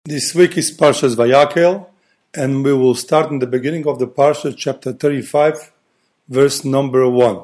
This week is Parshas Vayakel, and we will start in the beginning of the Parsha, chapter 35, verse number 1.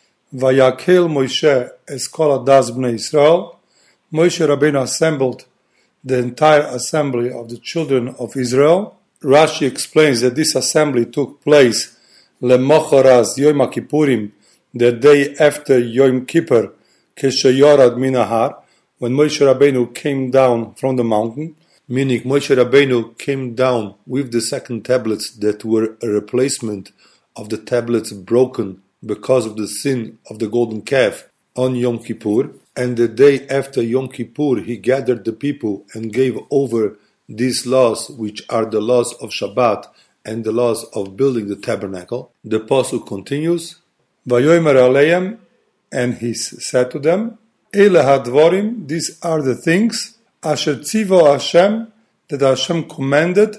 Vayakel Moshe es kol hadas bnei Israel. Moshe Rabbeinu assembled the entire assembly of the children of Israel. Rashi explains that this assembly took place lemocharaz Yom Kippurim, the day after Yom Kippur, kesheyorad minahar, when Moshe Rabbeinu came down from the mountain. Meaning Moshe Rabbeinu came down with the second tablets that were a replacement of the tablets broken because of the sin of the golden calf on Yom Kippur. And the day after Yom Kippur, he gathered the people and gave over these laws, which are the laws of Shabbat and the laws of building the tabernacle. The Pasuk continues, Vayomer aleim, and he said to them, Eile hadvorim, these are the things Asher tzivo Hashem, that Hashem commanded,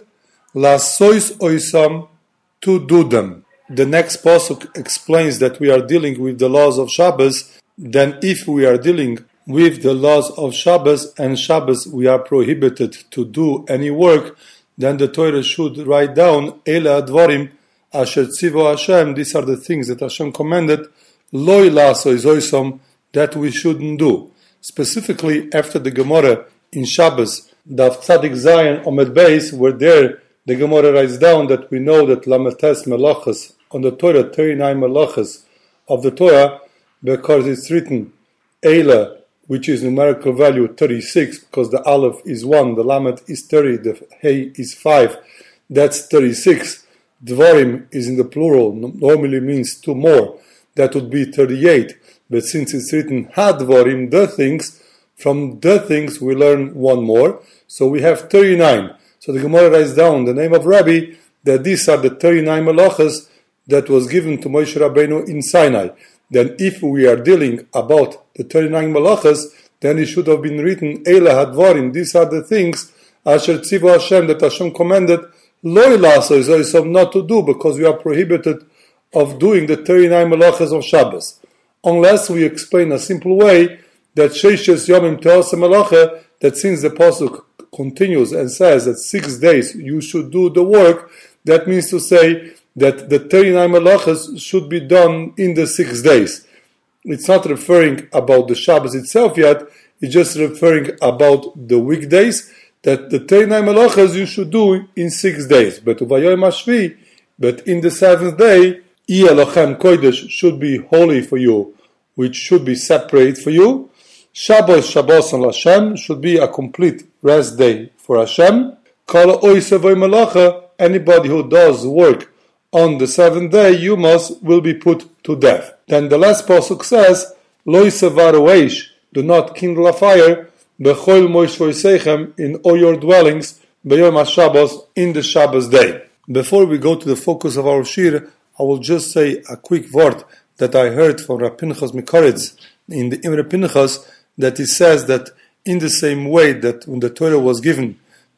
lasois oisam, to do them. The next pasuk explains that we are dealing with the laws of Shabbos. Then if we are dealing with the laws of Shabbos, and Shabbos we are prohibited to do any work, then the Torah should write down, Eile advarim, asher tzivo Hashem, these are the things that Hashem commanded, loi lasois oisam, that we shouldn't do. Specifically, after the Gemara in Shabbos, Daf Tzadik Zayin Omed Beis, where there the Gemara writes down that we know that Lametes Melachas on the Torah, 39 Melachas of the Torah, because it's written Eila, which is numerical value 36, because the Aleph is 1, the Lamed is 30, the Hey is 5, that's 36. Dvarim is in the plural, normally means two more, that would be 38, but since it's written Hadvarim, the things, from the things we learn one more, so we have 39. So the Gemara writes down the name of Rabbi that these are the 39 melachas that was given to Moshe Rabbeinu in Sinai. Then if we are dealing about the 39 melachas, then it should have been written Eile hadvarim, these are the things Asher tzivo Hashem, that Hashem commanded Loi lasois oisam, not to do, because we are prohibited of doing the 39 melachas of Shabbos. Unless we explain a simple way that Sheishes Yomim Te'aseh Melacha, that since the Pasuk continues and says that 6 days you should do the work, that means to say that the 39 Melachas should be done in the 6 days. It's not referring about the Shabbos itself yet, it's just referring about the weekdays, that the 39 Melachas you should do in 6 days. But Uvayom Hashvi, but in the 7th day, I Elochem Kodesh should be holy for you, which should be separate for you. Shabbos and Hashem should be a complete rest day for Hashem. Anybody who does work on the 7th day, will be put to death. Then the last pasuk says, Lo yisevaru, do not kindle a fire, bechol moishvoisechem, in all your dwellings, beyom HaShabbos, in the Shabbos day. Before we go to the focus of our shir, I will just say a quick word that I heard from Rav Pinchas Mikoritz in the Imre Pinchas, that it says that in the same way that when the Torah was given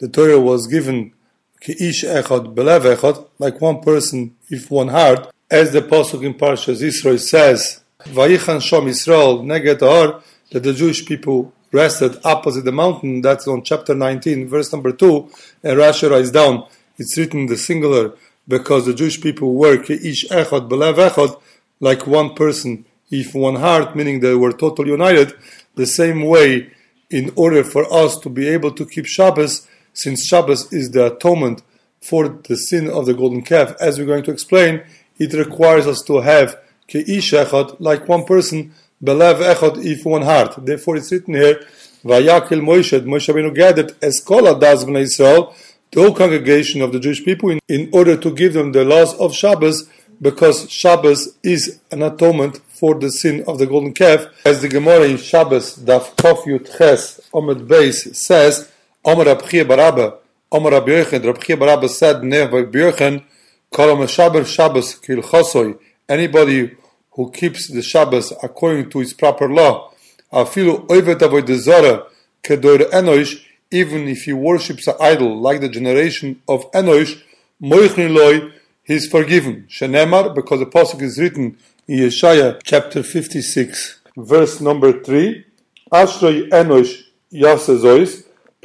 Ke'ish echad belev echad, like one person with one heart, as the pasuk in Parshas Yisro says, Vayichan Shom Yisrael neged har, that the Jewish people rested opposite the mountain. That's on chapter 19, verse number 2, and Rashi writes down, it's written in the singular, because the Jewish people were Ke'ish echad belev echad, like one person with one heart, meaning they were totally united. The same way, in order for us to be able to keep Shabbos, since Shabbos is the atonement for the sin of the golden calf, as we're going to explain, it requires us to have Ke'ish echad, like one person, belev echad, if one heart. Therefore it's written here, Vayakel Moshe Rabbeinu gathered es kol hadas bnei Israel, the whole congregation of the Jewish people, in order to give them the laws of Shabbos, because Shabbos is an atonement for the sin of the golden calf. As the Gemara in Shabbos, Daf Kof Yud Ches, Omed Beis, says, Omer Rab Chia bar Abba, Omer Rab Yochanan, Rab Chia bar Abba said, Neh Rab Yochanan, Kol HaMeshaber Shabbos Kilchosoi, anybody who keeps the Shabbos according to its proper law, Afilu Oivet Avodah Zarah Kedor Enosh, even if he worships an idol like the generation of Enosh, Moichin Loi, he is forgiven. Shenemar, because the pasuk is written in Yeshaya chapter 56, verse number 3, Ashrei Enosh Yasezois,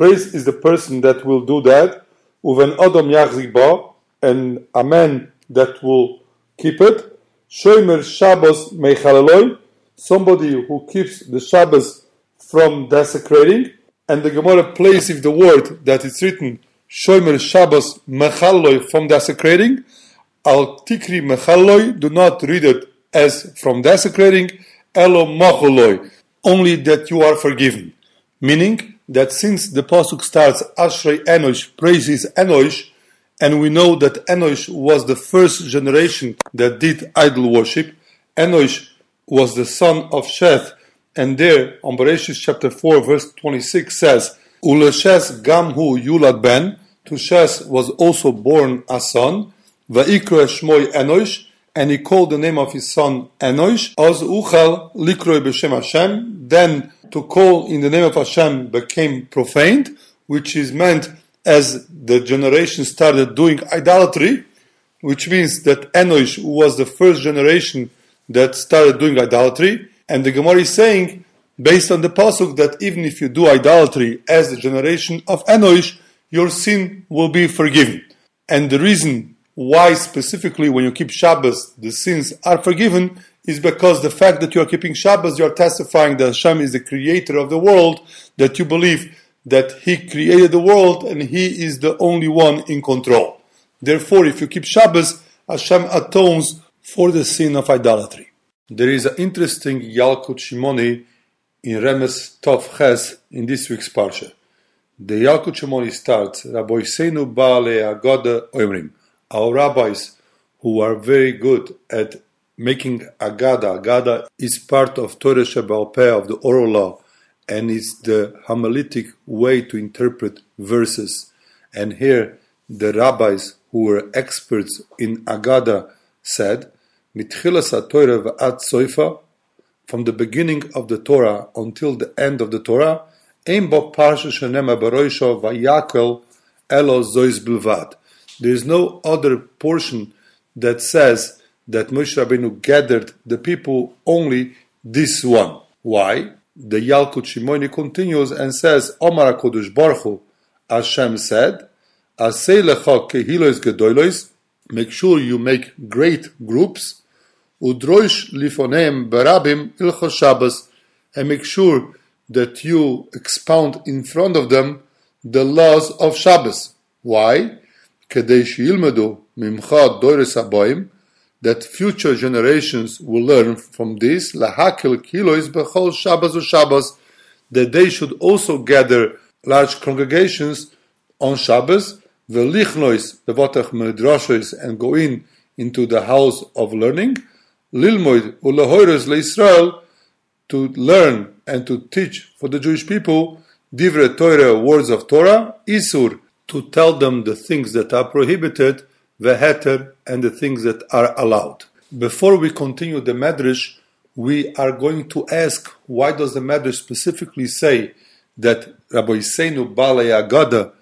praise is the person that will do that, uven Adam yachzik ba, and a man that will keep it, shomer Shabbos mechaleloi, somebody who keeps the Shabbos from desecrating, and the Gemara plays if the word that is written, shomer Shabbos mechaleloi, from desecrating, al tikri mechaleloi, do not read it as from desecrating, elo macholoi, only that you are forgiven. Meaning that since the pasuk starts Ashrei Enosh, praises Enosh, and we know that Enosh was the first generation that did idol worship. Enosh was the son of Sheth, and there on Bereshit chapter 4 verse 26 says, Uleshes gamhu yulad ben, to Sheth was also born a son, va'ikro shmoi Enosh, and he called the name of his son Enosh, az uchal likroi b'shem Hashem, then to call in the name of Hashem became profaned, which is meant as the generation started doing idolatry, which means that Enosh was the first generation that started doing idolatry, and the Gemara is saying, based on the pasuk, that even if you do idolatry as the generation of Enosh, your sin will be forgiven. And the reason why specifically when you keep Shabbos the sins are forgiven is because the fact that you are keeping Shabbos, you are testifying that Hashem is the creator of the world, that you believe that He created the world and He is the only one in control. Therefore, if you keep Shabbos, Hashem atones for the sin of idolatry. There is an interesting Yalkut Shimoni in Remes Tov Ches in this week's Parsha. The Yalkut Shimoni starts, Rabbi Seinu Baale Agada Oimrim. Our rabbis who are very good at making Agada. Agada is part of Torah Sheba'al Peh, of the oral law, and it's the homiletic way to interpret verses. And here, the rabbis who were experts in Agada said, Mitchilas HaTorah v'ad soifa, from the beginning of the Torah until the end of the Torah, Ein bo parsha shenema baroisho vayakel elo zois bilvad. There is no other portion that says that Moshe Rabbeinu gathered the people, only this one. Why? The Yalkut Shimoni continues and says, Omar HaKadosh Baruch Hu, Hashem said, Asei lecha kehilos gedolos, make sure you make great groups, udroish lifoneim berabim ilchos Shabbos, and make sure that you expound in front of them the laws of Shabbos. Why? Kedei sheyilmedu mimcha doros habayim, that future generations will learn from this, lahakil kilois bechol Shabbos u'Shabbos, that they should also gather large congregations on Shabbos, velichnois bevatach medrashos, and go into the house of learning, lilmoid ulehoires leIsrael, to learn and to teach for the Jewish people, divrei Torah, words of Torah, isur, to tell them the things that are prohibited, veheter, and the things that are allowed. Before we continue the Medrash, we are going to ask, why does the Medrash specifically say that Rabbi Seinu Balei Agada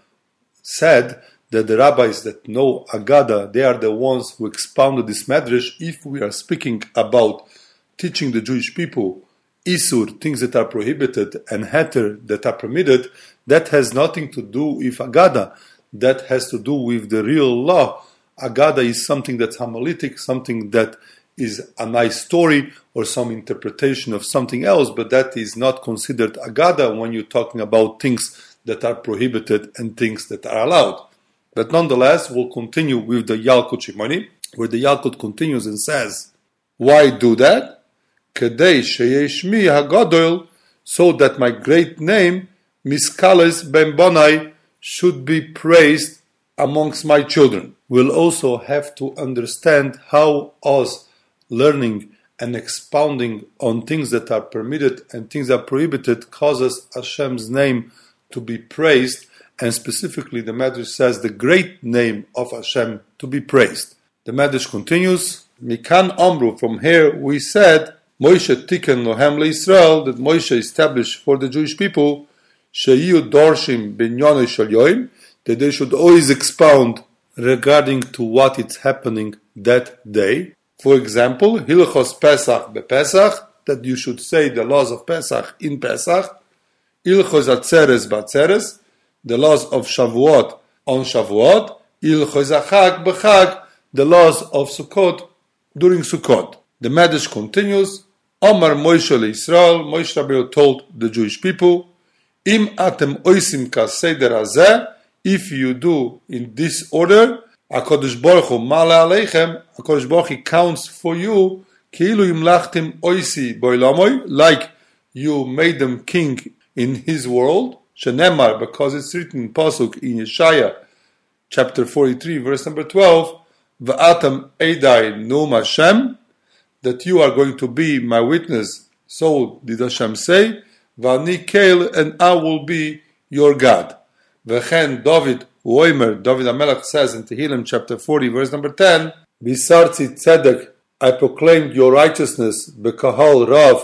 said that the rabbis that know Agada, they are the ones who expounded this Medrash, if we are speaking about teaching the Jewish people Isur, things that are prohibited, and Heter, that are permitted, that has nothing to do with Agada. That has to do with the real law. Agada is something that's homiletic, something that is a nice story or some interpretation of something else, but that is not considered Agada when you're talking about things that are prohibited and things that are allowed. But nonetheless, we'll continue with the Yalkut Shimoni, where the Yalkut continues and says, why do that? Kedei sheyeshmi hagadol, so that my great name, Miskales ben Bonai, should be praised amongst my children. We'll also have to understand how us learning and expounding on things that are permitted and things that are prohibited causes Hashem's name to be praised, and specifically the Medrash says the great name of Hashem to be praised. The Medrash continues, Mikan Amru, from here we said, Moshe tiken lohem leIsrael, that Moshe established for the Jewish people, sheyu dorshim binyonei shel yoim, that they should always expound regarding to what is happening that day. For example, Hilchos Pesach bePesach, that you should say the laws of Pesach in Pesach, Hilchos Atzeres b'Atzeres, the laws of Shavuot on Shavuot, Ilchos HaChag b'Chag, the laws of Sukkot during Sukkot. The Medrash continues, Omar Moshe leYisrael, Moshe Rabbeinu told the Jewish people, Im atem oisim kaseder hazeh, if you do in this order, HaKadosh Baruch Hu mala aleichem, HaKadosh Baruch Hu counts for you, Ki'ilu imlachtim oisi boilamoy, like you made them king in his world, Shenemar, because it's written in Pasuk in Yeshaya, chapter 43, verse number 12, Va'atam Eidai Num Hashem, that you are going to be my witness, so did Hashem say, Va'ani Keil, and I will be your God. V'chen David Uomer, David HaMelech says in Tehillim chapter 40, verse number 10, Bisarti Tzedek, I proclaimed your righteousness, Bekahal Rav,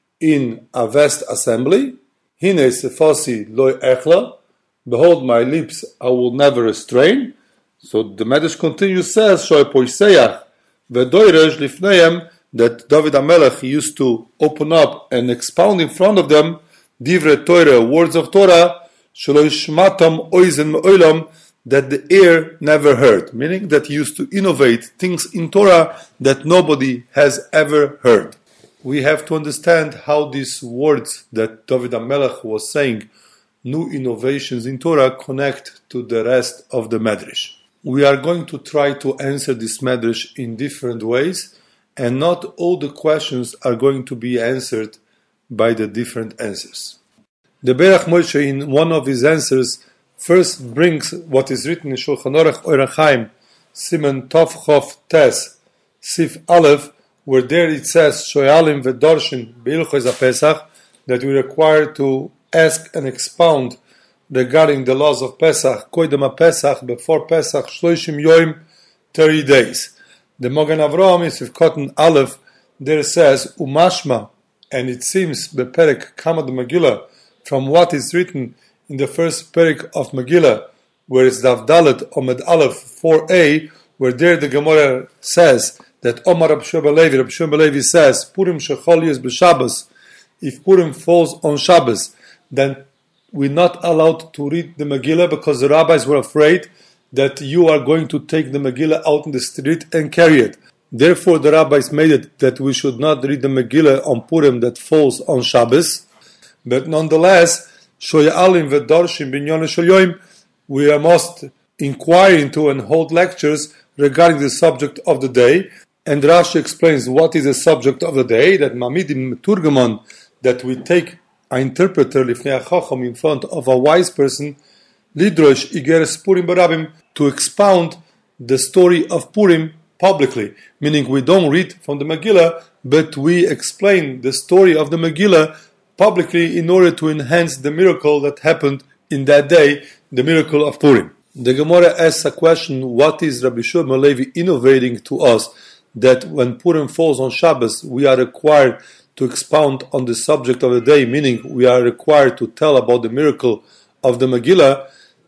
in a vast assembly, Hine Sefasi Loi Echla, behold my lips I will never restrain. So the Medrash continues, says, Shoy Poiseyach, V'doirej Lifneim, that David HaMelech used to open up and expound in front of them Divrei Torah, words of Torah, Shelo Yishmatam Oizen Me'olam, that the ear never heard, meaning that he used to innovate things in Torah that nobody has ever heard. We have to understand how these words that David HaMelech was saying, new innovations in Torah, connect to the rest of the Medrash. We are going to try to answer this Medrash in different ways, and not all the questions are going to be answered by the different answers. The Berach Moshe, in one of his answers, first brings what is written in Shulchan Aruch Orach Chaim, Siman Tov Chof Tes, Sif Aleph, where there it says, Shoyalim V'Dorshin B'Ilchos HaPesach, that we require to ask and expound regarding the laws of Pesach, Koidem HaPesach, before Pesach, Shloshim Yoim, 30 days. The Mogen Avraham is with Cotton Aleph, there says, Umashma, and it seems, Beperek Kamad Megillah, from what is written in the first Perek of Megillah, where it's Dav Dalet Omed Aleph 4a, where there the Gemara says that Omar Rab Shimon Levi says, Purim Shechol Yis B'Shabbos, if Purim falls on Shabbos, then we're not allowed to read the Megillah because the rabbis were afraid that you are going to take the Megillah out in the street and carry it. Therefore, the rabbis made it that we should not read the Megillah on Purim that falls on Shabbos. But nonetheless, Shoya'alim V'Darshim Binyon Shoyoim, we must inquire into and hold lectures regarding the subject of the day. And Rashi explains what is the subject of the day, that Mamidim Turgaman, that we take an interpreter Lifnei HaChacham in front of a wise person, Lidrosh Igeres Purim Barabim, to expound the story of Purim publicly, meaning we don't read from the Megillah, but we explain the story of the Megillah publicly in order to enhance the miracle that happened in that day, the miracle of Purim. The Gemara asks a question, what is Rabbi Shimon Levi innovating to us that when Purim falls on Shabbos, we are required to expound on the subject of the day, meaning we are required to tell about the miracle of the Megillah.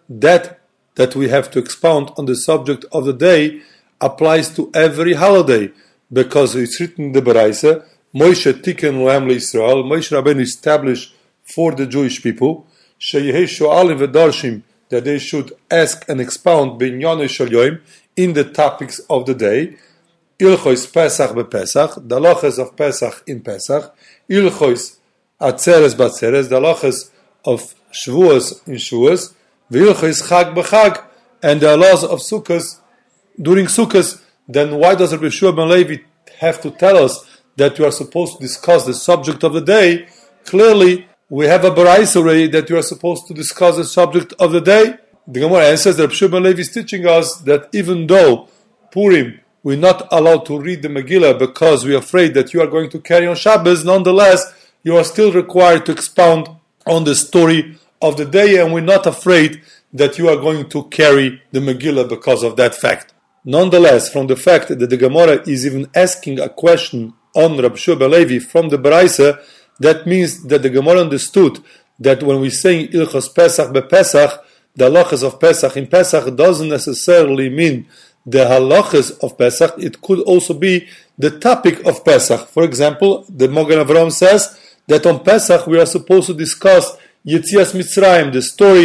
That we have to expound on the subject of the day applies to every holiday, because it's written in the Baraisa, Moshe Tiken Lohem LeYisrael, Moshe Rabbeinu established for the Jewish people, Sheyehei Shoalim V'Darshim, that they should ask and expound Binyanei Shel Yoim, in the topics of the day, Ilchos Pesach BePesach, the halachas of Pesach in Pesach, Ilchos Atzeres BaTzeres, the halachas of Shavuos in Shavuos, V'ilchos Chag BeChag, and the laws of Sukkos during Sukkos. Then why does Rabbi Shua ben Levi have to tell us that we are supposed to discuss the subject of the day? Clearly, we have a Baraisa already that we are supposed to discuss the subject of the day. The Gemara answers that Rabbi Shua ben Levi is teaching us that even though Purim, we're not allowed to read the Megillah because we are afraid that you are going to carry on Shabbos, nonetheless, you are still required to expound on the story of the day, and we're not afraid that you are going to carry the Megillah because of that fact. Nonetheless, from the fact that the Gemara is even asking a question on Rabbi Shua ben Levi from the Baraisa, that means that the Gemara understood that when we say Ilchos Pesach BePesach, the halachas of Pesach in Pesach doesn't necessarily mean the halachas of Pesach. It could also be the topic of Pesach. For example, the Mogen Avraham says that on Pesach we are supposed to discuss Yetzias Mitzrayim, the story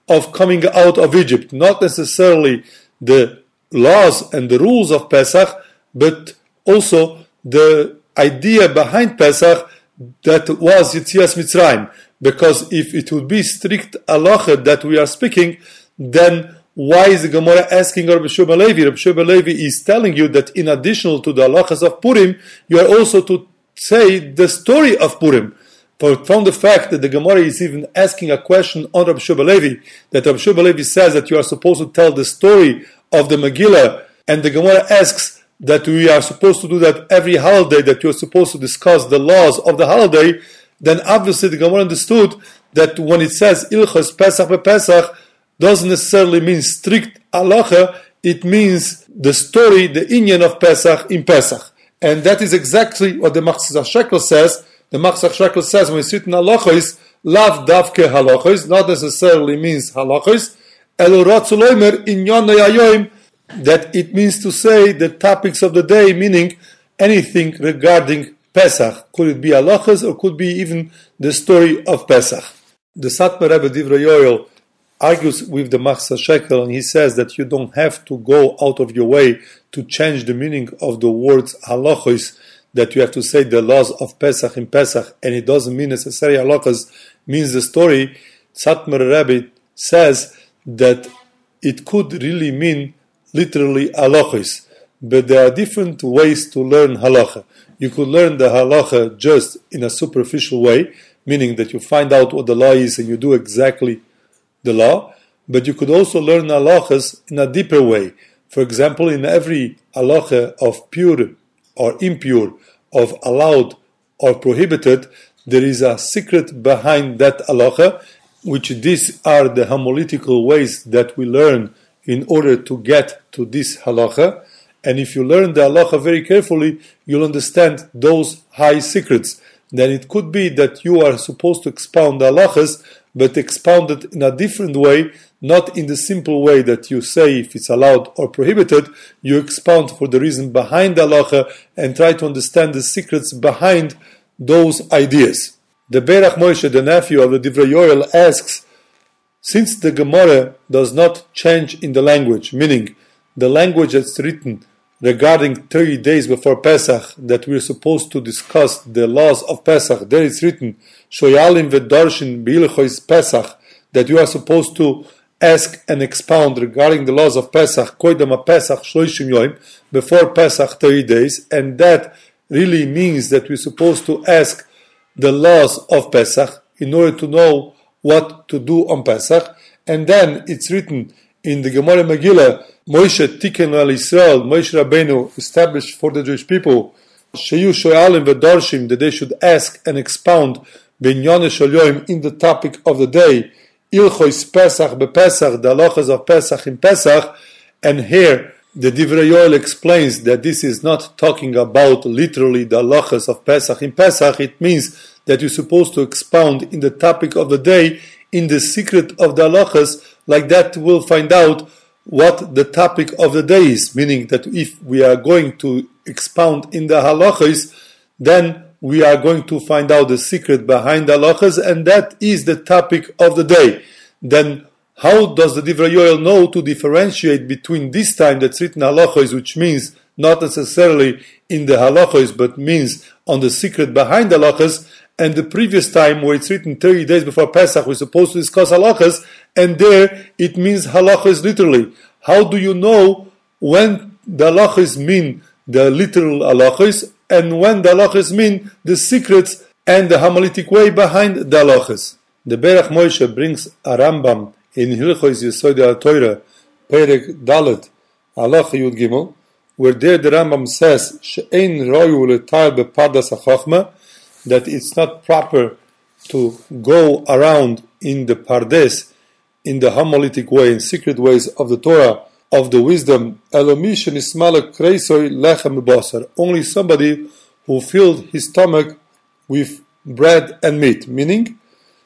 of coming out of Egypt, not necessarily the laws and the rules of Pesach, but also the idea behind Pesach that was Yetzias Mitzrayim. Because if it would be strict halacha that we are speaking, then why is the Gemara asking Rabbi Shua ben Levi? Rabbi Shua ben Levi is telling you that in addition to the halachas of Purim, you are also to say the story of Purim. But from the fact that the Gemara is even asking a question on Rabbi Shua ben Levi, that Rabbi Shua ben Levi says that you are supposed to tell the story of the Megillah, and the Gemara asks that we are supposed to do that every holiday, that you are supposed to discuss the laws of the holiday, then obviously the Gemara understood that when it says Ilchos Pesach bePesach, doesn't necessarily mean strict halacha, it means the story, the inyan of Pesach in Pesach. And that is exactly what the Machzor Shekel says. The Machzor Shekel says when it's written halachos, lav davke halachos, not necessarily means halachos, elo ratzu loimer inyan hayoim, that it means to say the topics of the day, meaning anything regarding Pesach. Could it be halachas or could be even the story of Pesach? The Satmar Rebbe Divrei Yoel argues with the Machzor Shekel, and he says that you don't have to go out of your way to change the meaning of the words halachos, that you have to say the laws of Pesach in Pesach, and it doesn't mean necessarily halachas means the story. Satmar Rebbe says that it could really mean literally halachos, but there are different ways to learn halacha. You could learn the halacha just in a superficial way, meaning that you find out what the law is and you do exactly the law, but you could also learn halachas in a deeper way. For example, in every halacha of pure or impure, of allowed or prohibited, there is a secret behind that halacha, which these are the homiletical ways that we learn in order to get to this halacha. And if you learn the halacha very carefully, you'll understand those high secrets. Then it could be that you are supposed to expound the halachas, but expound it in a different way, not in the simple way that you say if it's allowed or prohibited. You expound for the reason behind the halacha and try to understand the secrets behind those ideas. The Berach Moshe, the nephew of the Divrei Yoel, asks, since the Gemara does not change in the language, meaning the language that's written regarding 30 days before Pesach, that we're supposed to discuss the laws of Pesach, there it's written, Shoyalim v'darshin b'ilchos Pesach, that you are supposed to ask and expound regarding the laws of Pesach, koydam Pesach shloishim yoim, before Pesach 30 days, and that really means that we're supposed to ask the laws of Pesach in order to know what to do on Pesach. And then it's written in the Gemara Megillah, Moshe Tiken al Israel, Moshe Rabbeinu established for the Jewish people, Sheyu Shoyalim v'darshim, that they should ask and expound B'inyanei shel yoim, in the topic of the day, Ilchos Pesach bePesach, the halachas of Pesach in Pesach. And here the Divrei Yoel explains that this is not talking about literally the halachas of Pesach in Pesach. It means that you're supposed to expound in the topic of the day, in the secret of the halachas. Like that we'll find out what the topic of the day is, meaning that if we are going to expound in the halachas, then we are going to find out the secret behind the halachas, and that is the topic of the day. Then how does the Divrei Yoel know to differentiate between this time that's written halachos, which means not necessarily in the halachos, but means on the secret behind the halachas, and the previous time where it's written 30 days before Pesach, we're supposed to discuss halachas, and there it means halachas literally. How do you know when the halachas mean the literal halachas, and when the halachas mean the secrets and the homiletic way behind the halachas? The Berach Moshe brings a Rambam in Hilchos Yesod HaTorah, Perek Dalet, Halacha Yud Gimel, where there the Rambam says, She'ein royu l'tar bepardas hachachma, that it's not proper to go around in the pardes, in the homiletic way, in secret ways of the Torah, of the wisdom, Elomish nismalek kreisoy lechem basar, only somebody who filled his stomach with bread and meat, meaning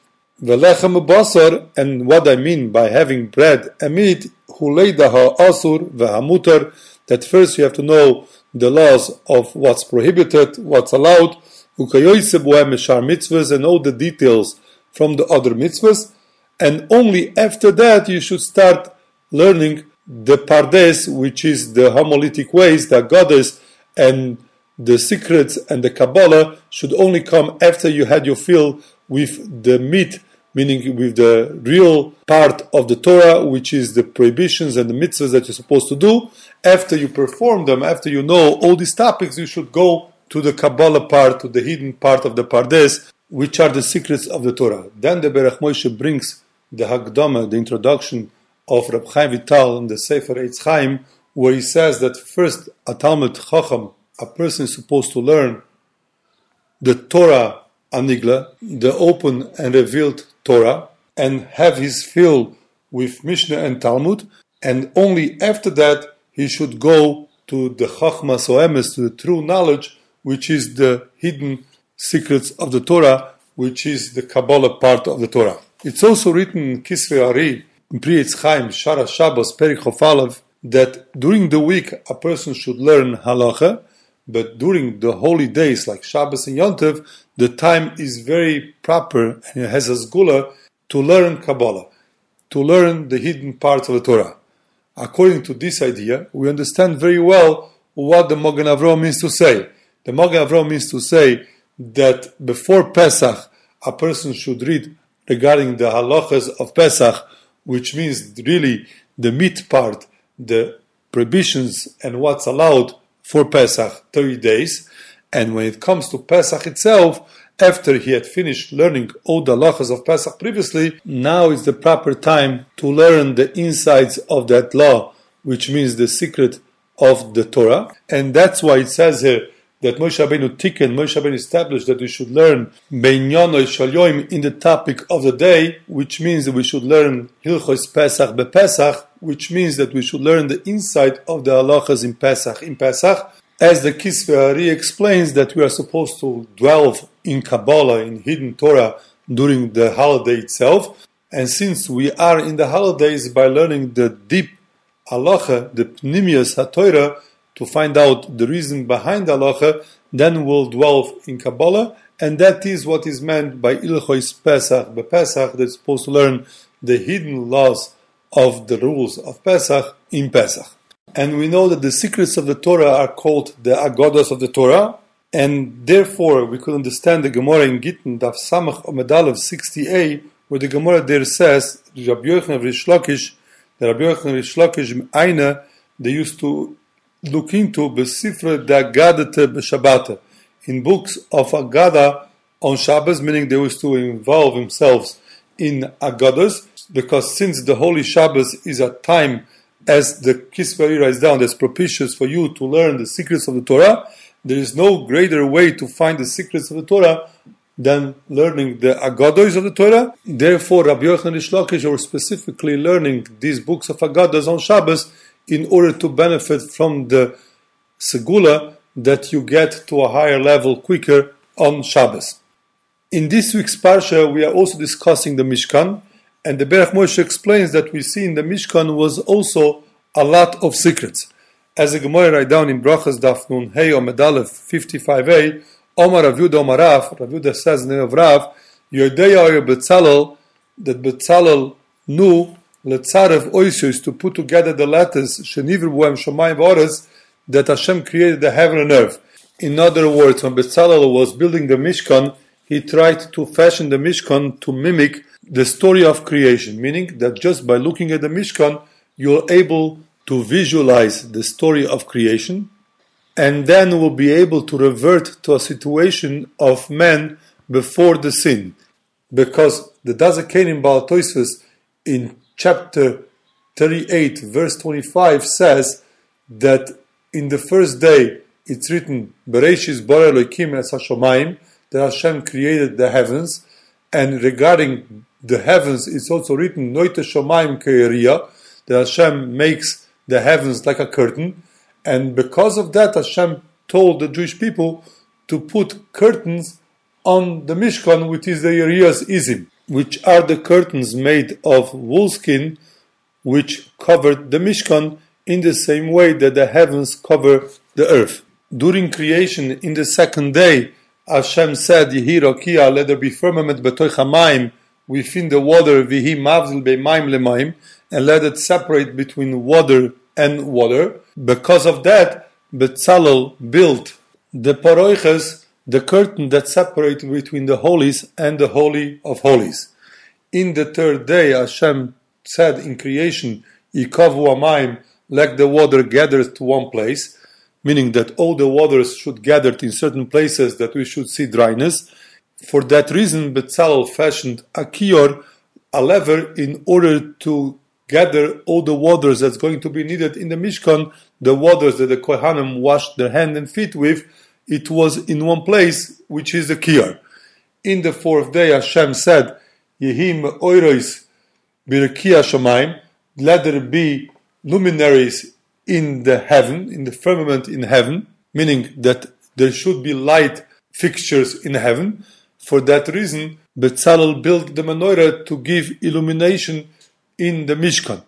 velechem basar, and what I mean by having bread and meat, huleidaha asur vehamutar, that first you have to know the laws of what's prohibited, what's allowed, ukayoyse bohem mishar mitzvahs, and all the details from the other mitzvahs, and only after that you should start learning the Pardes, which is the homiletic ways, the Agados, and the secrets and the Kabbalah should only come after you had your fill with the meat, meaning with the real part of the Torah, which is the prohibitions and the mitzvahs that you're supposed to do. After you perform them, after you know all these topics, you should go to the Kabbalah part, to the hidden part of the Pardes, which are the secrets of the Torah. Then the Berach Moshe brings the Hagdama, the introduction of Reb Chaim Vital in the Sefer Eitz Chaim, where he says that first a Talmud Chacham, a person is supposed to learn the Torah Anigla, the open and revealed Torah, and have his fill with Mishnah and Talmud, and only after that he should go to the Chachma Soemes, to the true knowledge, which is the hidden secrets of the Torah, which is the Kabbalah part of the Torah. It's also written in Kisvei Ari, in Pri Eitz Chaim, Shara Shabbos, Perik Chof Aleph, that during the week a person should learn halacha, but during the holy days like Shabbos and Yom Tov, the time is very proper and it has a sgula to learn Kabbalah, to learn the hidden parts of the Torah. According to this idea, we understand very well what the Magen Avraham means to say. The Magen Avraham means to say that before Pesach, a person should read regarding the halachas of Pesach, which means really the meat part, the prohibitions and what's allowed for Pesach, 30 days. And when it comes to Pesach itself, after he had finished learning all the halachas of Pesach previously, now is the proper time to learn the insides of that law, which means the secret of the Torah. And that's why it says here that Moshe Rabbeinu Tikkun, Moshe Rabbeinu established that we should learn Beinyanoi Shal Yom in the topic of the day, which means that we should learn Hilchos Pesach BePesach, which means that we should learn the insight of the halachas in Pesach. As the Kisvei Ari explains that we are supposed to dwell in Kabbalah, in hidden Torah, during the holiday itself. And since we are in the holidays by learning the deep halacha, the Pnimius HaTorah, to find out the reason behind the halacha, then we'll dwell in Kabbalah, and that is what is meant by Ilchos Pesach BePesach, that's supposed to learn the hidden laws of the rules of Pesach in Pesach. And we know that the secrets of the Torah are called the Agados of the Torah, and therefore we could understand the Gemara in Gittin, Daf Samach Omid Aleph 60a, where the Gemara there says, Rabbi Yochanan Rish Lakish, the Rabbi Yochanan Rish Lakish Aina, they used to look into Besifra de Agadate B'Shabbat, in books of Agada on Shabbos, meaning they used to involve themselves in Agados, because since the Holy Shabbos is a time, as the Kisvei Ari writes down, that's propitious for you to learn the secrets of the Torah, there is no greater way to find the secrets of the Torah than learning the Agados of the Torah. Therefore, Rabbi Yochanan Rish Lakish were specifically learning these books of Agados on Shabbos in order to benefit from the segula that you get to a higher level quicker on Shabbos. In this week's Parsha, we are also discussing the Mishkan, and the Berach Moshe explains that we see in the Mishkan was also a lot of secrets. As the Gemara write down in Brachas Daf Nun Hey Omid Aleph 55a, Omar Rav Yehuda Omar Rav Yehuda says in the name of Rav, Yodeya Betzalel, that Betzalel knew Letzarev Oisios, to put together the letters Shenivru Bohem Shomayim V'Oretz, that Hashem created the heaven and earth. In other words, when Betzalel was building the Mishkan, he tried to fashion the Mishkan to mimic the story of creation, meaning that just by looking at the Mishkan, you're able to visualize the story of creation, and then will be able to revert to a situation of man before the sin. Because the Dazakenim Baal Tosfos in chapter 38, verse 25 says that in the first day it's written, Bereshis bara Elokim es hashomayim, that Hashem created the heavens, and regarding the heavens it's also written, Noite shomayim ke'eriyah, that Hashem makes the heavens like a curtain, and because of that Hashem told the Jewish people to put curtains on the Mishkan, which is the Yeriyah's Izim, which are the curtains made of woolskin, which covered the Mishkan in the same way that the heavens cover the earth. During creation, in the second day, Hashem said, Yehi Rakia, let there be firmament b'toich hamayim, within the water, vihi mavzil beimaim lemaim, and let it separate between water and water. Because of that, Betzalel built the paroiches, the curtain that separates between the holies and the Holy of Holies. In the third day, Hashem said in creation, Yikavu amayim, let the water gathers to one place, meaning that all the waters should gather in certain places that we should see dryness. For that reason, Betzalel fashioned a kior, a lever, in order to gather all the waters that's going to be needed in the Mishkan, the waters that the Kohanim washed their hands and feet with. It was in one place, which is the kior. In the fourth day, Hashem said, Yehim oirois birkia shamayim, let there be luminaries in the heaven, in the firmament in heaven, meaning that there should be light fixtures in heaven. For that reason, Betzalel built the menorah to give illumination in the Mishkan.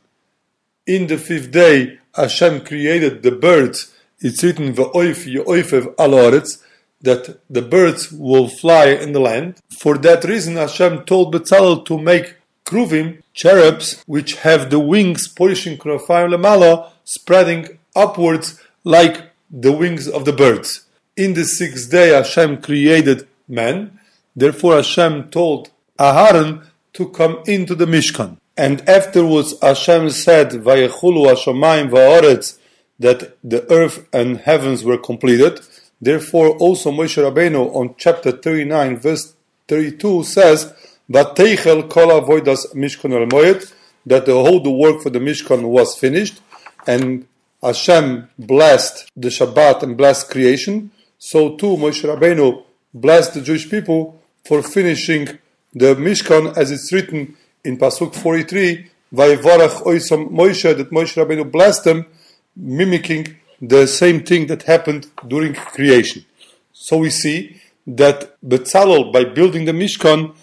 In the fifth day, Hashem created the birds. It's written, V'oif ye'oifev al haaretz, that the birds will fly in the land. For that reason, Hashem told Betzalel to make kruvim, cherubs, which have the wings polishing knofayim lemala, spreading upwards like the wings of the birds. In the sixth day, Hashem created man. Therefore, Hashem told Aharon to come into the Mishkan. And afterwards, Hashem said, Vayechulu hashamayim va'aretz, that the earth and heavens were completed. Therefore, also Moshe Rabbeinu on chapter 39, verse 32 says, Vateichel kol avodas Mishkan al moed, that the whole work for the Mishkan was finished, and Hashem blessed the Shabbat and blessed creation. So too Moshe Rabbeinu blessed the Jewish people for finishing the Mishkan, as it's written in Pasuk 43, Vayivarach oisam Moshe, that Moshe Rabbeinu blessed them, mimicking the same thing that happened during creation. So we see that Betzalel, by building the Mishkan,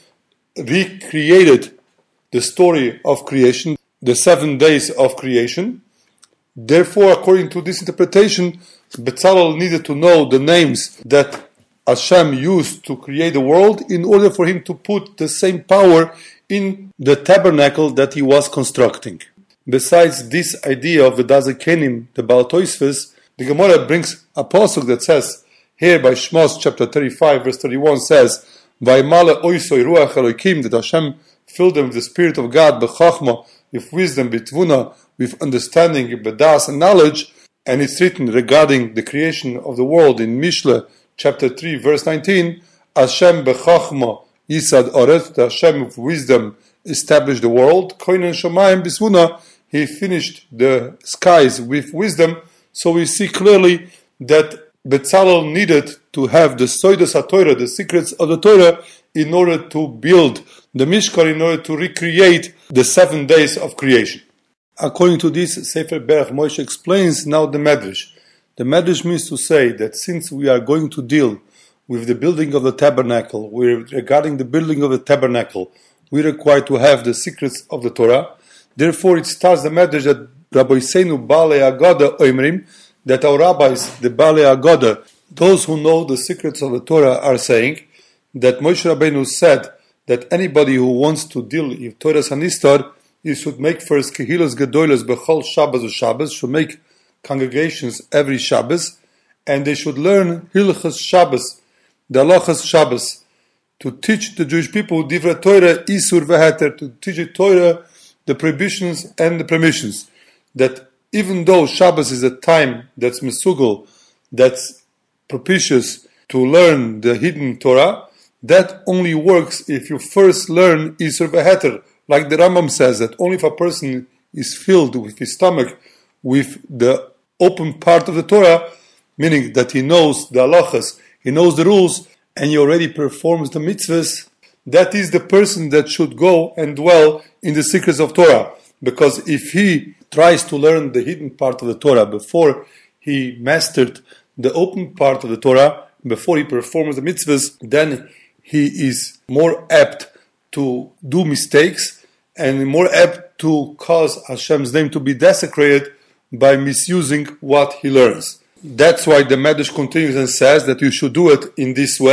recreated the story of creation, the 7 days of creation. Therefore, according to this interpretation, Betzalel needed to know the names that Hashem used to create the world in order for him to put the same power in the tabernacle that he was constructing. Besides this idea of the Dazakenim, the Baal Tosfos, the Gemara brings a pasuk that says, here by Shmos chapter 35 verse 31 says, Vaymale oisoi ruach Elokim, that Hashem filled them with the Spirit of God, b'chachma, with wisdom, b'tvuna, with understanding, b'das and knowledge. And it's written regarding the creation of the world in Mishle chapter 3 verse 19, Hashem b'chachma yisad oret, that Hashem with wisdom established the world, koinen shamayim b'tvuna, he finished the skies with wisdom. So we see clearly that Betzalel needed to have the Soidos HaTorah, the secrets of the Torah, in order to build the Mishkan, in order to recreate the 7 days of creation. According to this, Sefer Berach Moshe explains now the Medrash. The Medrash means to say that since we are going to deal with the building of the tabernacle, regarding the building of the tabernacle, we require to have the secrets of the Torah. Therefore, it starts the Medrash that Rabbi Seinu Balei Agoda Oimrim, that our rabbis, the Balei Agoda, those who know the secrets of the Torah, are saying that Moshe Rabbeinu said that anybody who wants to deal with Torah Hanistar, he should make first Kehilas Gedolos Bechol Shabbos u'Shabbos, should make congregations every Shabbos, and they should learn Hilchas Shabbos, the Halachas Shabbos, to teach the Jewish people Divrei Torah Isur Veheter, to teach the Torah the prohibitions and the permissions. That even though Shabbos is a time that's mesugel, that's propitious to learn the hidden Torah, that only works if you first learn Isur Veheter. Like the Rambam says, that only if a person is filled with his stomach with the open part of the Torah, meaning that he knows the halachas, he knows the rules, and he already performs the mitzvahs, that is the person that should go and dwell in the secrets of Torah. Because if he tries to learn the hidden part of the Torah before he mastered the open part of the Torah, before he performs the mitzvahs, then he is more apt to do mistakes and more apt to cause Hashem's name to be desecrated by misusing what he learns. That's why the Medrash continues and says that you should do it in this way,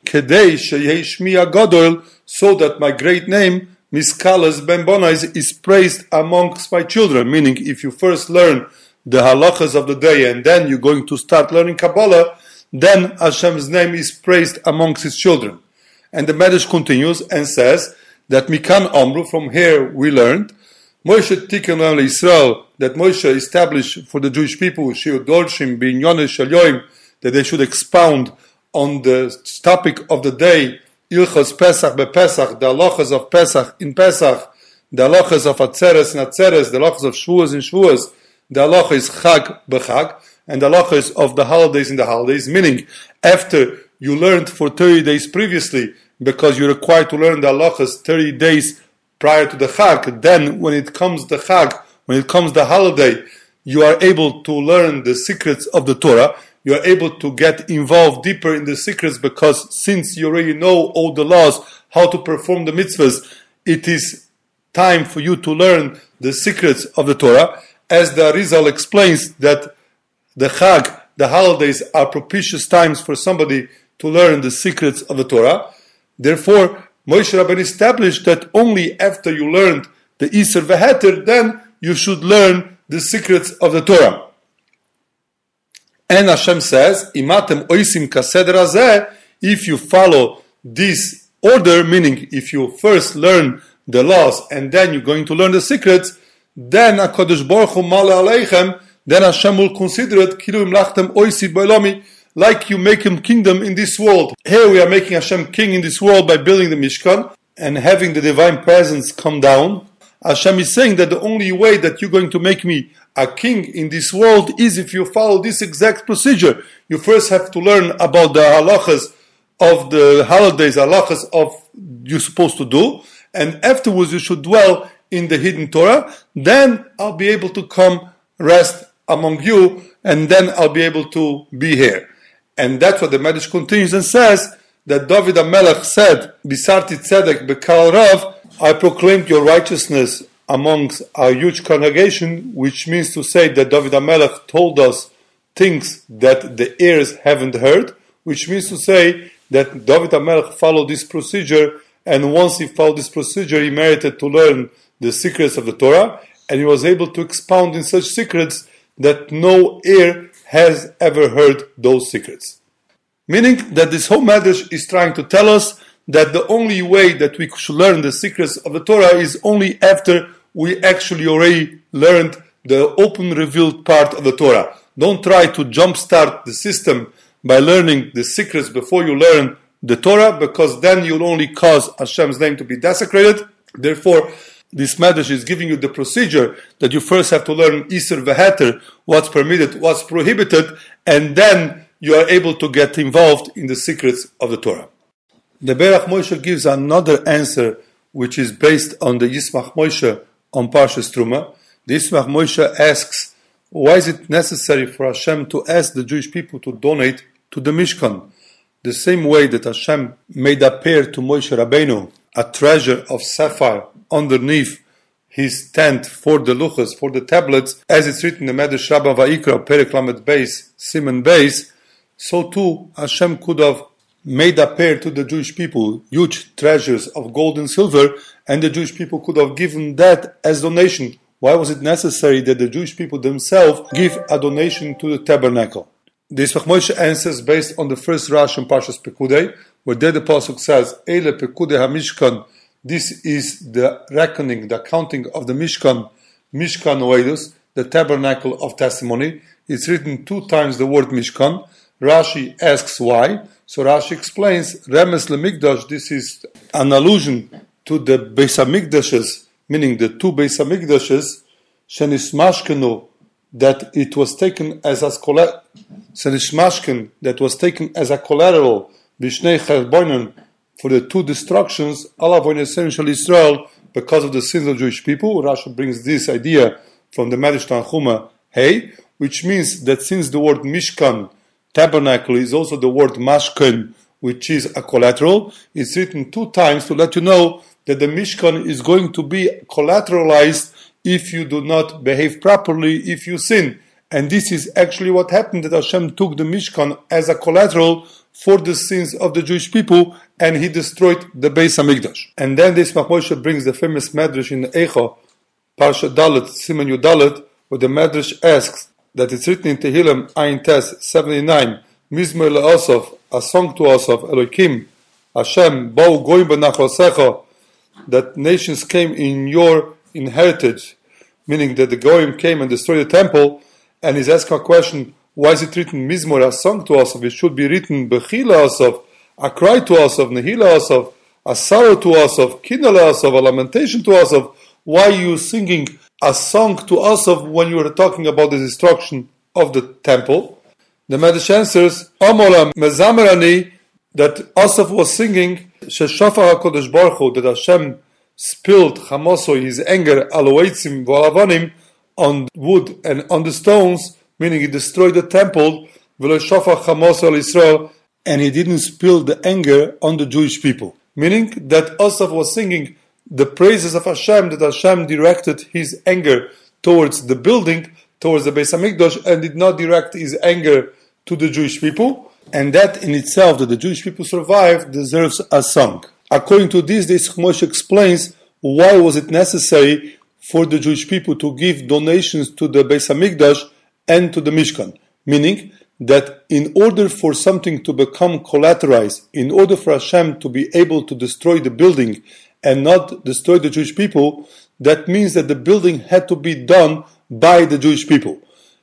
Kedei sheyeh shmi agadol, so that my great name, Miskalas ben Bonais, is praised amongst my children. Meaning, if you first learn the halachas of the day and then you're going to start learning Kabbalah, then Hashem's name is praised amongst his children. And the Medrash continues and says that Mikan Amru, from here we learned, Moshe Tikkun Israel, that Moshe established for the Jewish people, Shiur Dorshim B'Inyanei Shel Yoim, that they should expound on the topic of the day, Ilchos Pesach bePesach, the halachas of Pesach in Pesach, the halachas of Atzeres in Atzeres, the halachas of Shavuos in Shavuos, the halacha is Chag b'Chag, and the halacha is of the holidays in the holidays, meaning after you learned for 30 days previously, because you're required to learn the halachas 30 days prior to the Chag, then when it comes the Chag, when it comes the holiday, you are able to learn the secrets of the Torah. You are able to get involved deeper in the secrets, because since you already know all the laws, how to perform the mitzvahs, it is time for you to learn the secrets of the Torah. As the Arizal explains that the Chag, the holidays, are propitious times for somebody to learn the secrets of the Torah. Therefore, Moshe Rabbeinu established that only after you learned the Iser V'Heter, then you should learn the secrets of the Torah. And Hashem says, Imatem oisim kaseder hazeh, if you follow this order, meaning if you first learn the laws and then you're going to learn the secrets, then HaKadosh Baruch Hu male aleichem, then Hashem will consider it kilu imlachtem oisi b'olami, like you make him kingdom in this world. Here we are making Hashem king in this world by building the Mishkan and having the divine presence come down. Hashem is saying that the only way that you're going to make me a king in this world is if you follow this exact procedure. You first have to learn about the halachas of the holidays, halachas of you're supposed to do, and afterwards you should dwell in the hidden Torah. Then I'll be able to come rest among you, and then I'll be able to be here. And that's what the Medrash continues and says, that David HaMelech said, Bisarti tzedek bekal rav, I proclaimed your righteousness amongst a huge congregation, which means to say that David HaMelech told us things that the ears haven't heard, which means to say that David HaMelech followed this procedure, and once he followed this procedure, he merited to learn the secrets of the Torah, and he was able to expound in such secrets that no ear has ever heard those secrets. Meaning that this whole Medrash is trying to tell us that the only way that we should learn the secrets of the Torah is only after we actually already learned the open revealed part of the Torah. Don't try to jumpstart the system by learning the secrets before you learn the Torah, because then you'll only cause Hashem's name to be desecrated. Therefore, this Medrash is giving you the procedure that you first have to learn Iser V'Heter, what's permitted, what's prohibited, and then you are able to get involved in the secrets of the Torah. The Berach Moshe gives another answer, which is based on the Yismach Moshe on Parshas Truma. The Yismach Moshe asks, why is it necessary for Hashem to ask the Jewish people to donate to the Mishkan? The same way that Hashem made appear to Moshe Rabbeinu a treasure of sapphire underneath his tent for the luchas, for the tablets, as it's written in the Medrash Rabbah Vayikra, Perek Lamed Beis, Siman Beis, so too Hashem could have made appear to the Jewish people huge treasures of gold and silver, and the Jewish people could have given that as donation. Why was it necessary that the Jewish people themselves give a donation to the tabernacle? The Yismach Moshe answers based on the first Rashi in Parshas Pekudei, where there the pasuk says, Eile Pekudei HaMishkan, this is the reckoning, the counting of the Mishkan, Mishkan Oedus, the tabernacle of testimony. It's written 2 times the word Mishkan. Rashi asks why. So Rashi explains, Remes LeMikdash, this is an allusion to the Beis HaMikdashes, meaning the 2 Beis HaMikdashes, Shenishmashkenu, that it was taken as a that was taken as a collateral, Bishnei Cherboinen, for the 2 destructions, Allah Shel Israel, because of the sins of Jewish people. Rashi brings this idea from the Medrash Tanchuma, which means that since the word Mishkan, tabernacle, is also the word Mashkan, which is a collateral, it's written 2 times to let you know that the Mishkan is going to be collateralized if you do not behave properly, if you sin. And this is actually what happened, that Hashem took the Mishkan as a collateral for the sins of the Jewish people, and he destroyed the Beis HaMikdash. And then this Moshe brings the famous Medrash in Eicha, Parsha Dalet, Siman Yud Dalet, where the Medrash asks that it's written in Tehillim, Ayin Tes 79, Mizmor LeAsaf, a song to Asaf, Elokim, Hashem, Bau Goyim B'Nachlosecha, that nations came in your inheritance, meaning that the Goyim came and destroyed the temple. And he's asking a question, why is it written Mizmor, a song to Asaf? It should be written Bechila Asaf, a cry to Asaf, Nehila Asaf, a sorrow to Asaf, Kinala Asaf, a lamentation to Asaf. Why are you singing a song to Asaf when you are talking about the destruction of the temple? The Medrash answers, Amola Mezamerani, that Asaf was singing Sheshafar HaKadosh Baruch Hu, that Hashem spilled Chamaso, his anger, Aloeitzim V'alavanim, on wood and on the stones, meaning he destroyed the temple, V'lo Shafar Chamaso al Yisrael, and he didn't spill the anger on the Jewish people. Meaning that Asaf was singing the praises of Hashem, that Hashem directed his anger towards the building, towards the Beis HaMikdash, and did not direct his anger to the Jewish people. And that in itself, that the Jewish people survived, deserves a song. According to this Moshe explains why was it necessary for the Jewish people to give donations to the Beis HaMikdash and to the Mishkan. Meaning that in order for something to become collateralized, in order for Hashem to be able to destroy the building and not destroy the Jewish people, that means that the building had to be done by the Jewish people.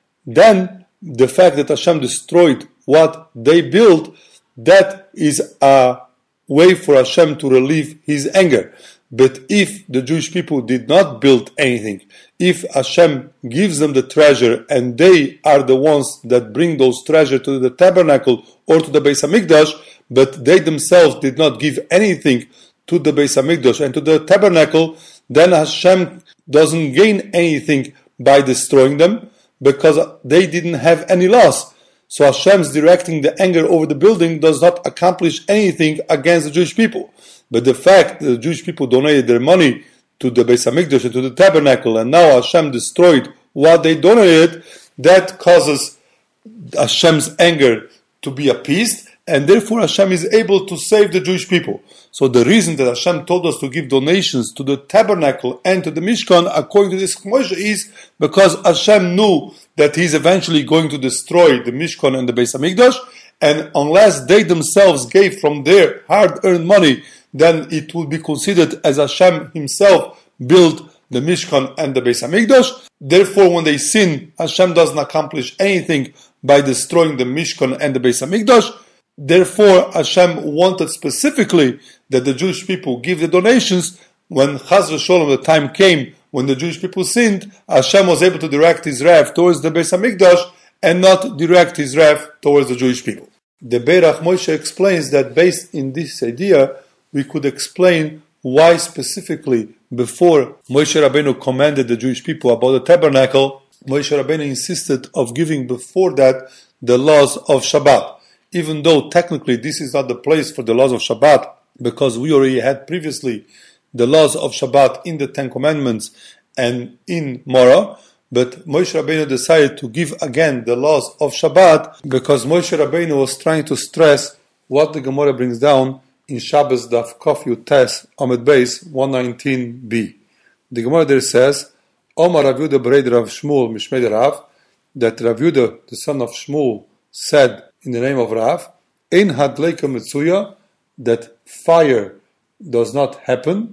Then the fact that Hashem destroyed what they built, that is a way for Hashem to relieve his anger. But if the Jewish people did not build anything, if Hashem gives them the treasure and they are the ones that bring those treasure to the tabernacle or to the Beis HaMikdash, but they themselves did not give anything to the Beis HaMikdash and to the tabernacle, then Hashem doesn't gain anything by destroying them, because they didn't have any loss. So Hashem's directing the anger over the building does not accomplish anything against the Jewish people. But the fact that the Jewish people donated their money to the Beis HaMikdash and to the tabernacle, and now Hashem destroyed what they donated, that causes Hashem's anger to be appeased, and therefore Hashem is able to save the Jewish people. So the reason that Hashem told us to give donations to the tabernacle and to the Mishkan, according to this Moshe, is because Hashem knew that He is eventually going to destroy the Mishkan and the Beis HaMikdash, and unless they themselves gave from their hard-earned money, then it would be considered as Hashem Himself built the Mishkan and the Beis HaMikdash. Therefore, when they sin, Hashem doesn't accomplish anything by destroying the Mishkan and the Beis HaMikdash. Therefore, Hashem wanted specifically that the Jewish people give the donations. When Chaz v'Sholom, the time came when the Jewish people sinned, Hashem was able to direct His wrath towards the Beis HaMikdash and not direct His wrath towards the Jewish people. The Beirach Moshe explains that based in this idea, we could explain why specifically before Moshe Rabbeinu commanded the Jewish people about the tabernacle, Moshe Rabbeinu insisted of giving before that the laws of Shabbat. Even though technically this is not the place for the laws of Shabbat, because we already had previously the laws of Shabbat in the Ten Commandments and in Morah, but Moshe Rabbeinu decided to give again the laws of Shabbat because Moshe Rabbeinu was trying to stress what the Gemara brings down in Shabbos Daf Kaf Yud Tes Amud Beis 119b. The Gemara there says, Omar Rav Yehuda Bereid Rav Shmuel Mishmei Rav, that Rav Yehuda, the son of Shmuel, said in the name of Rav, Ein hadleika mitzuya, that fire does not happen,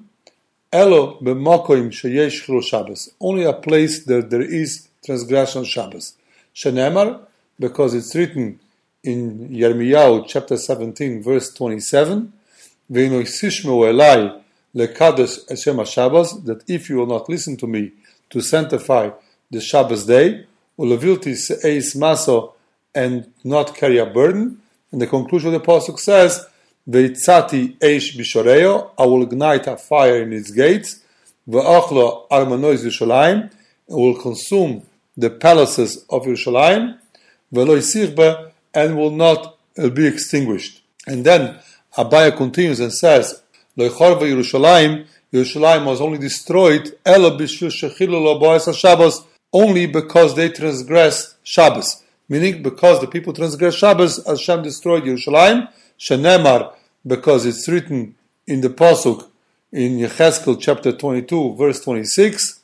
Elo b'makoim sheyesh chilul Shabbos, only a place that there is transgression of Shabbos. Shenemar, because it's written in Yirmiyahu chapter 17 verse 27, Ve'ino sishmeu elai lekadosh Hashem HaShabbos, that if you will not listen to me to sanctify the Shabbos day, ulevilti se'eis maso, and not carry a burden. And the conclusion of the pasuk says, Veitzati eish b'shoreyo, I will ignite a fire in its gates, ve'achlo armanois Yerushalayim, and will consume the palaces of Yerushalayim, ve'lo yisirbe, and will not be extinguished. And then Abaya continues and says, Lo yichorve Yerushalayim, Yerushalayim was only destroyed, elo b'shvil shechilu lo bo'es HaShabbos, only because they transgressed Shabbos. Meaning, because the people transgressed Shabbos, Hashem destroyed Yerushalayim. Shenemar, because it's written in the Pasuk in Yechezkel chapter 22, verse 26,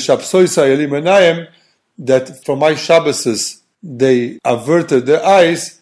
that from my Shabboses they averted their eyes,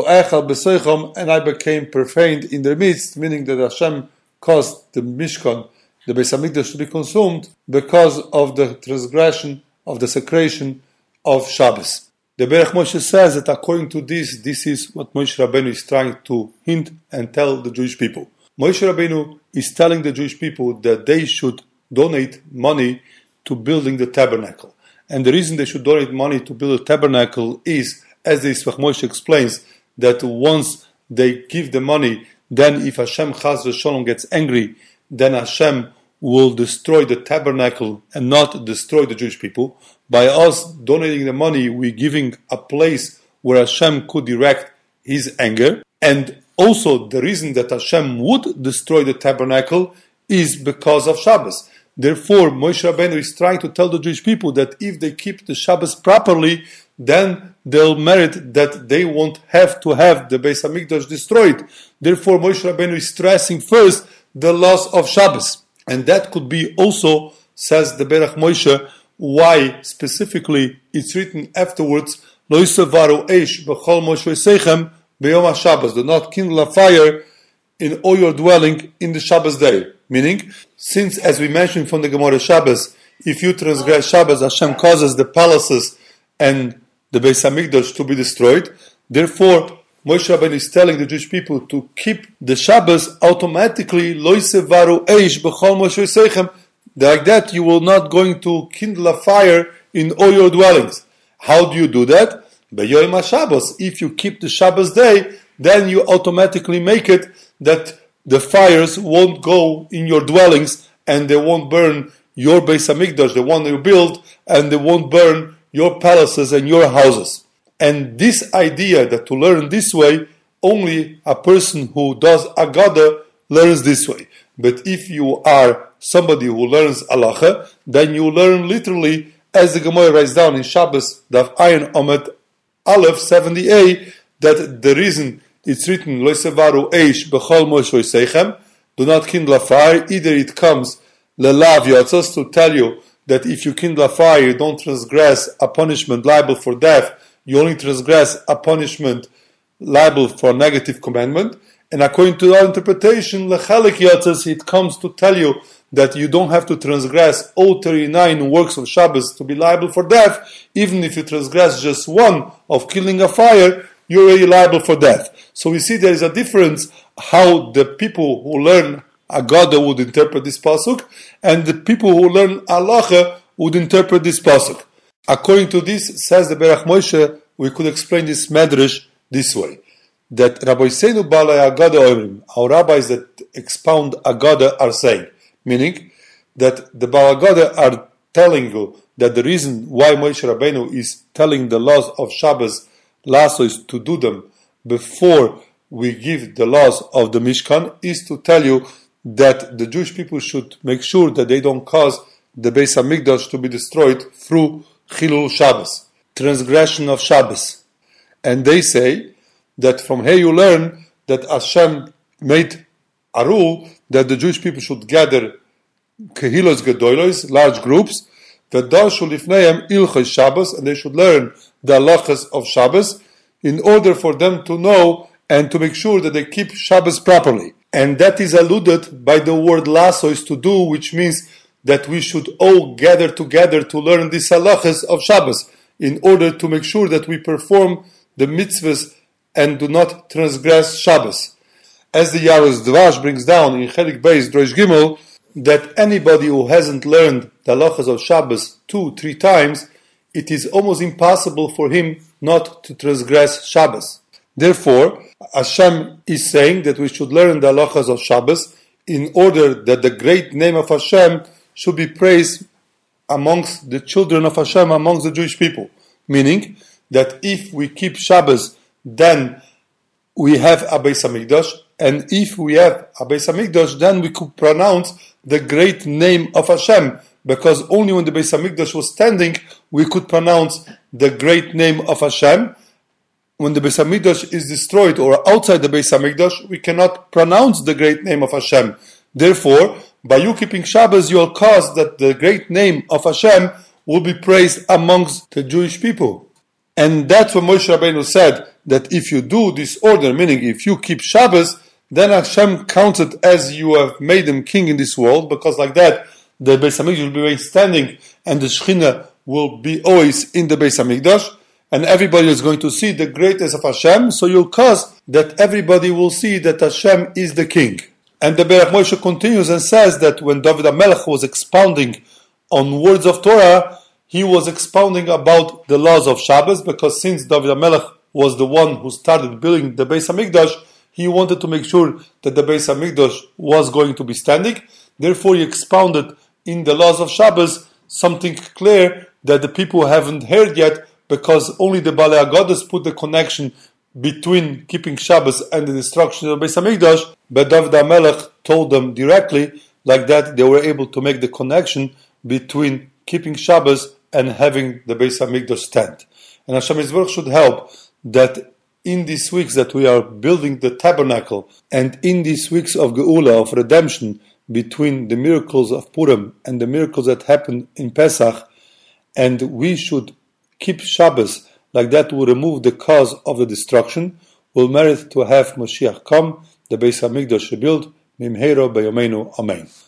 and I became profaned in their midst, meaning that Hashem caused the Mishkan, the Beis HaMikdash, to be consumed because of the transgression of the secration of Shabbos. The Berach Moshe says that according to this is what Moshe Rabbeinu is trying to hint and tell the Jewish people. Moshe Rabbeinu is telling the Jewish people that they should donate money to building the tabernacle. And the reason they should donate money to build a tabernacle is, as the Yisrach Moshe explains, that once they give the money, then if Hashem Chas v'Sholom gets angry, then Hashem will destroy the tabernacle and not destroy the Jewish people. By us donating the money, we're giving a place where Hashem could direct His anger. And also the reason that Hashem would destroy the tabernacle is because of Shabbos. Therefore, Moshe Rabbeinu is trying to tell the Jewish people that if they keep the Shabbos properly, then they'll merit that they won't have to have the Beis HaMikdash destroyed. Therefore, Moshe Rabbeinu is stressing first the loss of Shabbos. And that could be also, says the Berach Moshe, why specifically it's written afterwards, Lo yisevaru eish b'chol mosheseichem b'yom HaShabbos. Do not kindle a fire in all your dwelling in the Shabbos day. Meaning, since as we mentioned from the Gemara Shabbos, if you transgress Shabbos, Hashem causes the palaces and the Beis HaMikdash to be destroyed. Therefore, Moshe Rabbeinu is telling the Jewish people to keep the Shabbos automatically, Lo yisevaru eish b'chol mosheseichem. Like that, you will not going to kindle a fire in all your dwellings. How do you do that? B'yom HaShabbos. If you keep the Shabbos day, then you automatically make it that the fires won't go in your dwellings and they won't burn your Beis HaMikdash, the one you build, and they won't burn your palaces and your houses. And this idea that to learn this way, only a person who does Agada learns this way. But if you are somebody who learns Halacha, then you learn literally, as the Gemara writes down in Shabbos, Daf Ayin Omet Aleph 70a, that the reason it's written, Lo yisevaru eish b'chol mosheseichem, do not kindle a fire, either it comes, Lelav Yotzos, to tell you that if you kindle a fire, you don't transgress a punishment liable for death, you only transgress a punishment liable for a negative commandment. And according to our interpretation, Lechalek Yotzos, it comes to tell you that you don't have to transgress all 39 works of Shabbos to be liable for death. Even if you transgress just one of killing a fire, you're already liable for death. So we see there is a difference how the people who learn Agada would interpret this pasuk, and the people who learn Halacha would interpret this pasuk. According to this, says the Berach Moshe, we could explain this medrash this way: that Rabbi Seinu Balei Agada Oimrim, our rabbis that expound Agada are saying, meaning that the Baal Agada are telling you that the reason why Moshe Rabbeinu is telling the laws of Shabbos lasso is to do them before we give the laws of the Mishkan is to tell you that the Jewish people should make sure that they don't cause the Beis HaMikdash to be destroyed through Chilul Shabbos, transgression of Shabbos. And they say that from here you learn that Hashem made a rule that the Jewish people should gather kehilos gedolos, large groups, v'darshu lifneihem ilchos Shabbos, and they should learn the halachas of Shabbos in order for them to know and to make sure that they keep Shabbos properly. And that is alluded by the word lasso is to do, which means that we should all gather together to learn these halachas of Shabbos in order to make sure that we perform the mitzvahs and do not transgress Shabbos. As the Yaros Dvash brings down in Chelik Beis Drosh Gimel, that anybody who hasn't learned the halachas of Shabbos 2-3 times, it is almost impossible for him not to transgress Shabbos. Therefore, Hashem is saying that we should learn the halachas of Shabbos in order that the great name of Hashem should be praised amongst the children of Hashem, amongst the Jewish people. Meaning that if we keep Shabbos, then we have a Beis HaMikdash, and if we have a Beis HaMikdash, then we could pronounce the great name of Hashem, because only when the Beis Hamikdash was standing, we could pronounce the great name of Hashem. When the Beis Hamikdash is destroyed or outside the Beis Hamikdash, we cannot pronounce the great name of Hashem. Therefore, by you keeping Shabbos, you will cause that the great name of Hashem will be praised amongst the Jewish people. And that's what Moshe Rabbeinu said, that if you do this order, meaning if you keep Shabbos, then Hashem counts it as you have made him king in this world, because like that, the Beis Hamikdash will be standing and the Shekhinah will be always in the Beis Hamikdash, and everybody is going to see the greatness of Hashem, so you'll cause that everybody will see that Hashem is the king. And the Berach Moshe continues and says that when David HaMelech was expounding on words of Torah, he was expounding about the laws of Shabbos, because since David HaMelech was the one who started building the Beis Hamikdash, he wanted to make sure that the Beis Hamikdash was going to be standing. Therefore, he expounded in the laws of Shabbos something clear that the people haven't heard yet, because only the Balei HaGodos put the connection between keeping Shabbos and the destruction of the Beis Hamikdash, but David HaMelech told them directly, like that they were able to make the connection between keeping Shabbos and having the Beis Hamikdash stand. And Hashem Yisborach should help that in these weeks that we are building the tabernacle, and in these weeks of Geula, of redemption, between the miracles of Purim and the miracles that happened in Pesach, and we should keep Shabbos, like that will remove the cause of the destruction, will merit to have Mashiach come, the Beis Hamikdash rebuilt, Mimheiro B'Yomeinu, Amen.